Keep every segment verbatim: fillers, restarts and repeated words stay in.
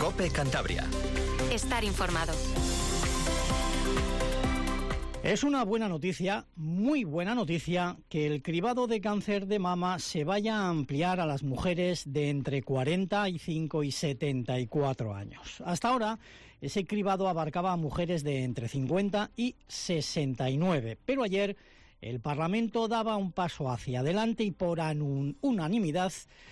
COPE Cantabria. Estar informado. Es una buena noticia, muy buena noticia, que el cribado de cáncer de mama se vaya a ampliar a las mujeres de entre cuarenta y cinco y setenta y cuatro años. Hasta ahora, ese cribado abarcaba a mujeres de entre cincuenta y sesenta y nueve, pero ayer el Parlamento daba un paso hacia adelante y por unanimidad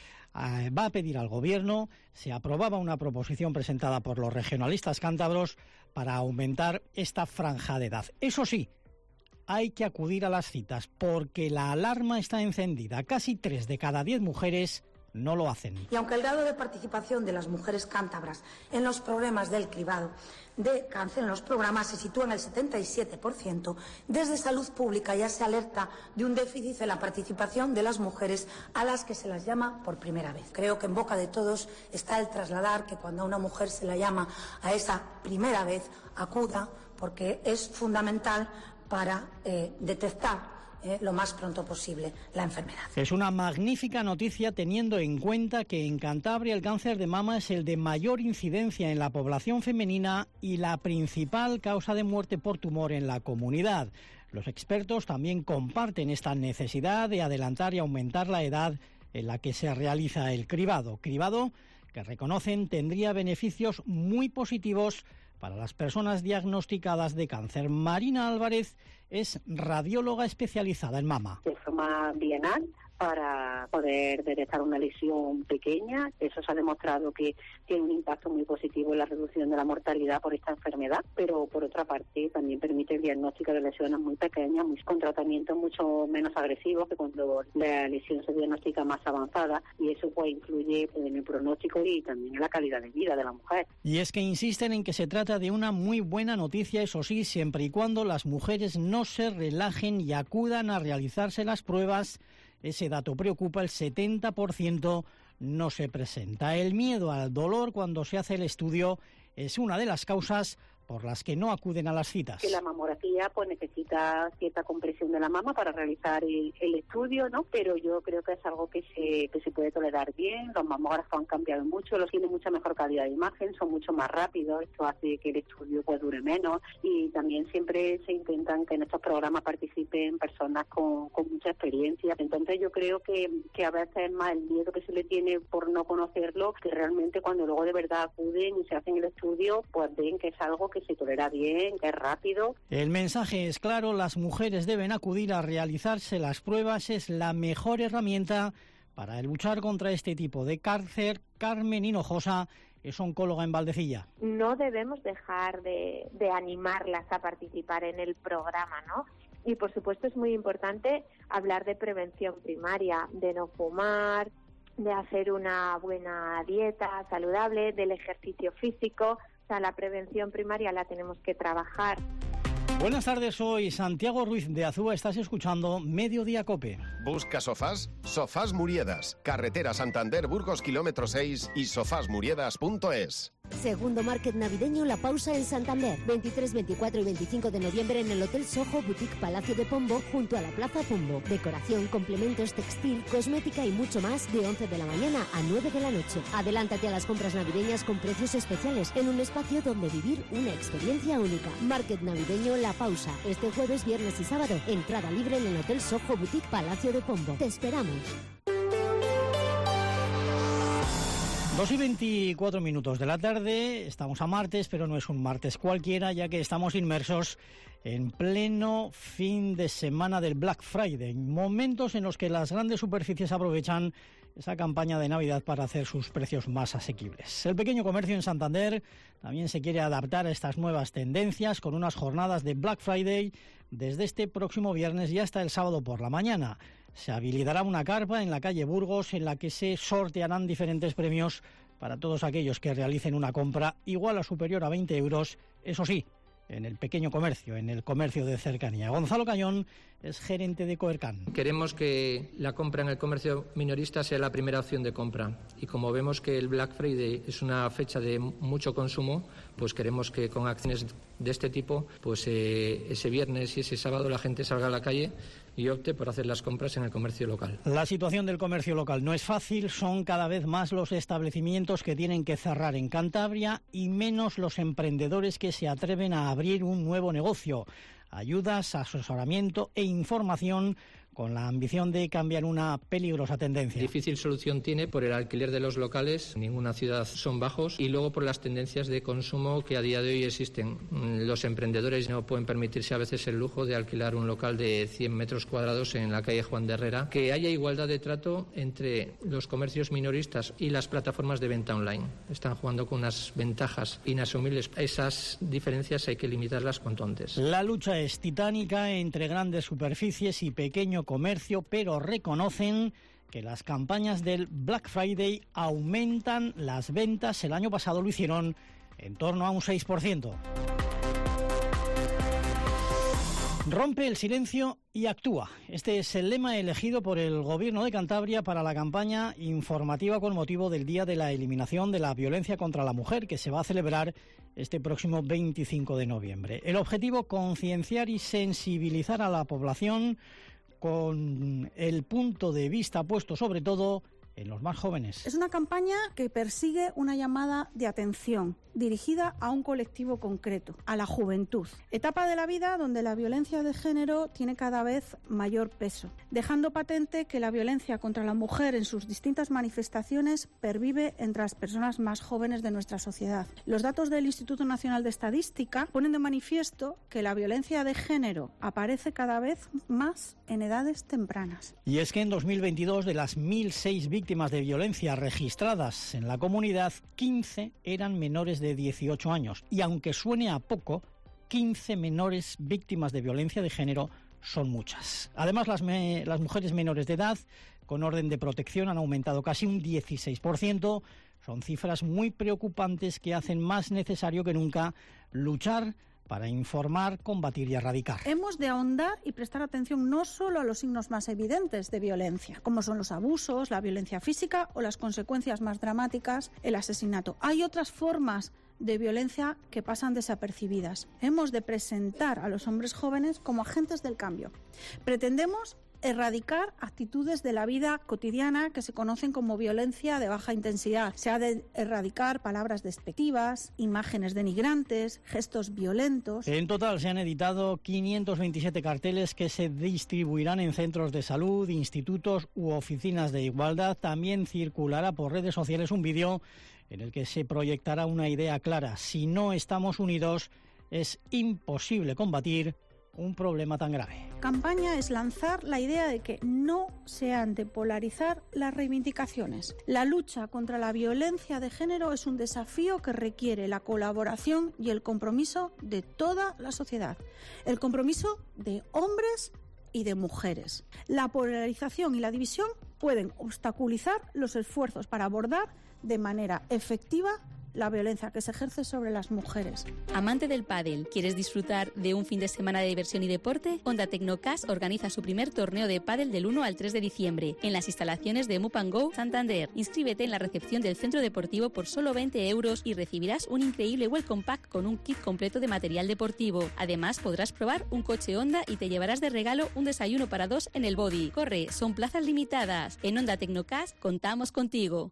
eh, va a pedir al Gobierno, se aprobaba una proposición presentada por los regionalistas cántabros para aumentar esta franja de edad. Eso sí, hay que acudir a las citas porque la alarma está encendida. Casi tres de cada diez mujeres no lo hacen. Y aunque el grado de participación de las mujeres cántabras en los programas del cribado de cáncer, en los programas, se sitúa en el setenta y siete por ciento, desde Salud Pública ya se alerta de un déficit en la participación de las mujeres a las que se las llama por primera vez. Creo que en boca de todos está el trasladar que cuando a una mujer se la llama a esa primera vez, acuda, porque es fundamental para eh, detectar Eh, lo más pronto posible la enfermedad. Es una magnífica noticia teniendo en cuenta que en Cantabria el cáncer de mama es el de mayor incidencia en la población femenina y la principal causa de muerte por tumor en la comunidad. Los expertos también comparten esta necesidad de adelantar y aumentar la edad en la que se realiza el cribado. Cribado que reconocen tendría beneficios muy positivos para las personas diagnosticadas de cáncer. Marina Álvarez es radióloga especializada en mama. De forma bienal, para poder detectar una lesión pequeña. Eso se ha demostrado que tiene un impacto muy positivo en la reducción de la mortalidad por esta enfermedad, pero por otra parte también permite el diagnóstico de lesiones muy pequeñas, muy, con tratamientos mucho menos agresivos que cuando la lesión se diagnostica más avanzada, y eso pues influye pues, en el pronóstico y también en la calidad de vida de la mujer. Y es que insisten en que se trata de una muy buena noticia, eso sí, siempre y cuando las mujeres no se relajen y acudan a realizarse las pruebas. Ese dato preocupa, el setenta por ciento no se presenta. El miedo al dolor cuando se hace el estudio es una de las causas por las que no acuden a las citas. Que la mamografía pues necesita cierta compresión de la mama para realizar el, el estudio, ¿no? Pero yo creo que es algo que se que se puede tolerar bien. Los mamógrafos han cambiado mucho, los tienen mucha mejor calidad de imagen, son mucho más rápidos, esto hace que el estudio pues dure menos, y también siempre se intentan que en estos programas participen personas con, con mucha experiencia. Entonces yo creo que, que a veces es más el miedo que se le tiene por no conocerlo, que realmente cuando luego de verdad acuden y se hacen el estudio, pues ven que es algo que que se tolera bien, que es rápido. El mensaje es claro, las mujeres deben acudir a realizarse las pruebas, es la mejor herramienta para luchar contra este tipo de cáncer. Carmen Hinojosa es oncóloga en Valdecilla. No debemos dejar de, de animarlas a participar en el programa, ¿no? Y por supuesto es muy importante hablar de prevención primaria, de no fumar, de hacer una buena dieta saludable, del ejercicio físico. O sea, la prevención primaria la tenemos que trabajar. Buenas tardes, soy Santiago Ruiz de Azúa, estás escuchando Mediodía COPE. ¿Busca sofás? Sofás Muriedas, carretera Santander Burgos kilómetro seis y sofás muriedas punto es. Segundo Market Navideño La Pausa en Santander, veintitrés, veinticuatro y veinticinco de noviembre en el Hotel Soho Boutique Palacio de Pombo, junto a la Plaza Pombo. Decoración, complementos, textil, cosmética y mucho más de once de la mañana a nueve de la noche. Adelántate a las compras navideñas con precios especiales en un espacio donde vivir una experiencia única. Market Navideño La Pausa, este jueves, viernes y sábado. Entrada libre en el Hotel Soho Boutique Palacio de Pombo. Te esperamos. dos y veinticuatro minutos de la tarde, estamos a martes, pero no es un martes cualquiera, ya que estamos inmersos en pleno fin de semana del Black Friday, momentos en los que las grandes superficies aprovechan esa campaña de Navidad para hacer sus precios más asequibles. El pequeño comercio en Santander también se quiere adaptar a estas nuevas tendencias con unas jornadas de Black Friday desde este próximo viernes y hasta el sábado por la mañana. Se habilitará una carpa en la calle Burgos en la que se sortearán diferentes premios para todos aquellos que realicen una compra igual o superior a veinte euros, eso sí, en el pequeño comercio, en el comercio de cercanía. Gonzalo Cañón es gerente de Coercan. Queremos que la compra en el comercio minorista sea la primera opción de compra, y como vemos que el Black Friday es una fecha de mucho consumo, pues queremos que con acciones de este tipo, pues eh, ese viernes y ese sábado la gente salga a la calle y opte por hacer las compras en el comercio local. La situación del comercio local no es fácil, son cada vez más los establecimientos que tienen que cerrar en Cantabria y menos los emprendedores que se atreven a abrir un nuevo negocio. Ayudas, asesoramiento e información con la ambición de cambiar una peligrosa tendencia. Difícil solución tiene por el alquiler de los locales, en ninguna ciudad son bajos, y luego por las tendencias de consumo que a día de hoy existen. Los emprendedores no pueden permitirse a veces el lujo de alquilar un local de cien metros cuadrados en la calle Juan de Herrera. Que haya igualdad de trato entre los comercios minoristas y las plataformas de venta online. Están jugando con unas ventajas inasumibles. Esas diferencias hay que limitarlas cuanto antes. La lucha es titánica entre grandes superficies y pequeño comercio, pero reconocen que las campañas del Black Friday aumentan las ventas. El año pasado lo hicieron en torno a un seis por ciento. Rompe el silencio y actúa. Este es el lema elegido por el Gobierno de Cantabria para la campaña informativa con motivo del Día de la Eliminación de la Violencia contra la Mujer, que se va a celebrar este próximo veinticinco de noviembre. El objetivo, concienciar y sensibilizar a la población con el punto de vista puesto sobre todo en los más jóvenes. Es una campaña que persigue una llamada de atención dirigida a un colectivo concreto, a la juventud. Etapa de la vida donde la violencia de género tiene cada vez mayor peso, dejando patente que la violencia contra la mujer en sus distintas manifestaciones pervive entre las personas más jóvenes de nuestra sociedad. Los datos del Instituto Nacional de Estadística ponen de manifiesto que la violencia de género aparece cada vez más en edades tempranas. Y es que en dos mil veintidós, de las mil seis víctimas de violencia registradas en la comunidad, quince eran menores de dieciocho años. Y aunque suene a poco, quince menores víctimas de violencia de género son muchas. Además, las, me, las mujeres menores de edad con orden de protección han aumentado casi un dieciséis por ciento. Son cifras muy preocupantes que hacen más necesario que nunca luchar para informar, combatir y erradicar. Hemos de ahondar y prestar atención no solo a los signos más evidentes de violencia, como son los abusos, la violencia física o las consecuencias más dramáticas, el asesinato. Hay otras formas de violencia que pasan desapercibidas. Hemos de presentar a los hombres jóvenes como agentes del cambio. Pretendemos erradicar actitudes de la vida cotidiana que se conocen como violencia de baja intensidad. Se ha de erradicar palabras despectivas, imágenes denigrantes, gestos violentos. En total se han editado quinientos veintisiete carteles que se distribuirán en centros de salud, institutos u oficinas de igualdad. También circulará por redes sociales un vídeo en el que se proyectará una idea clara. Si no estamos unidos, es imposible combatir un problema tan grave. Campaña es lanzar la idea de que no se han de polarizar las reivindicaciones. La lucha contra la violencia de género es un desafío que requiere la colaboración y el compromiso de toda la sociedad. El compromiso de hombres y de mujeres. La polarización y la división pueden obstaculizar los esfuerzos para abordar de manera efectiva la violencia que se ejerce sobre las mujeres. Amante del pádel, ¿quieres disfrutar de un fin de semana de diversión y deporte? Onda Tecnocast organiza su primer torneo de pádel del uno al tres de diciembre en las instalaciones de Move and Go Santander. Inscríbete en la recepción del centro deportivo por solo veinte euros y recibirás un increíble welcome pack con un kit completo de material deportivo. Además, podrás probar un coche Honda y te llevarás de regalo un desayuno para dos en el Body. Corre, son plazas limitadas. En Onda Tecnocast contamos contigo.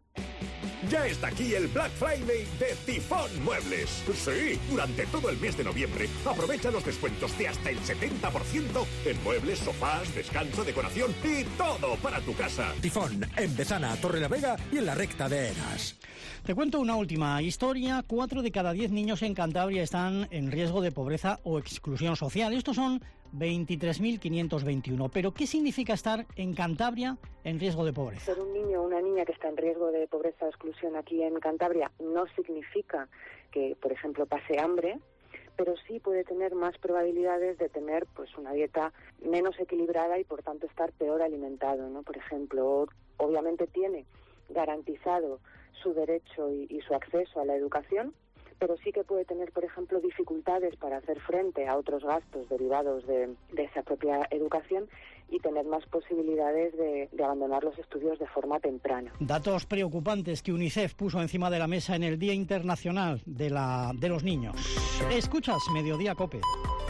Ya está aquí el Black Friday de Tifón Muebles. Sí, durante todo el mes de noviembre aprovecha los descuentos de hasta el setenta por ciento en muebles, sofás, descanso, decoración y todo para tu casa. Tifón, en Bezana, Torrelavega y en la recta de Eras. Te cuento una última historia. Cuatro de cada diez niños en Cantabria están en riesgo de pobreza o exclusión social. Estos son veintitrés mil quinientos veintiuno. ¿Pero qué significa estar en Cantabria en riesgo de pobreza? Ser un niño o una niña que está en riesgo de pobreza o exclusión aquí en Cantabria no significa que, por ejemplo, pase hambre, pero sí puede tener más probabilidades de tener pues una dieta menos equilibrada y, por tanto, estar peor alimentado, ¿no? Por ejemplo, obviamente tiene garantizado su derecho y, y su acceso a la educación, pero sí que puede tener, por ejemplo, dificultades para hacer frente a otros gastos derivados de, de esa propia educación y tener más posibilidades de, de abandonar los estudios de forma temprana. Datos preocupantes que UNICEF puso encima de la mesa en el Día Internacional de, la, de los Niños. Escuchas Mediodía COPE.